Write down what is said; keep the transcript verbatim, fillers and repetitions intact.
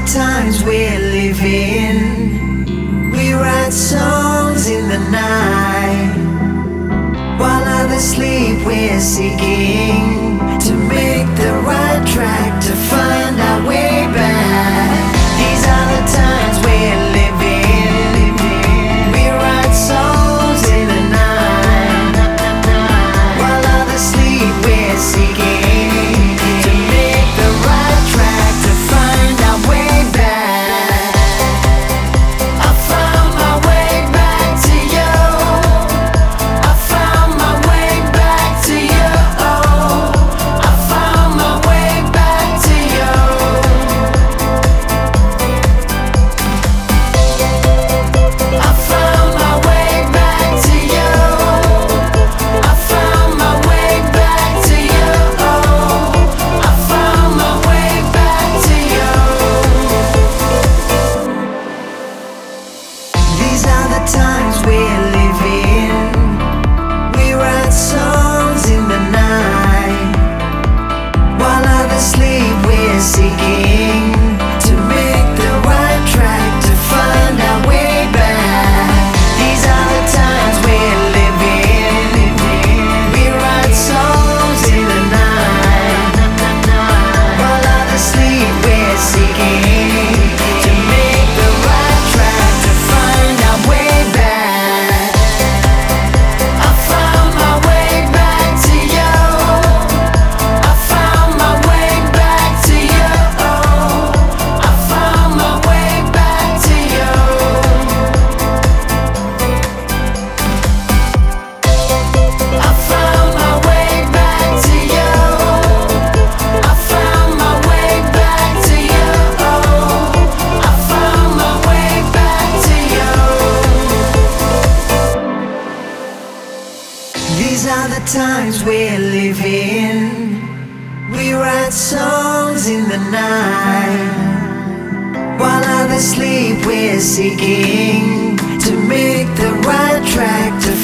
times we're living. We write songs in the night. While others sleep, we're seeking to make the right track, to find our way back. These are the times we're living. We write songs in the night. While others sleep, we're seeking to make the right track, to find our way back. I found my way back to you. I found my way back to you. I found my way back to you. I found my way back to you. I found my way back to you. I found my way back to you. These are the times we're living. We write songs in the night. While others sleep, we're seeking to make the right track, to find our way back. These are the times we're living. We write songs in the night. While others sleep, we're seeking to make the right track, to find our way back. I found my way back to you. I found my way back to you. I found my way back to you. I found my way back to you. I found my way back to you. I found my way back to you. These are the times we're living. We write songs in the night. While others sleep, we're seeking to make the right track, to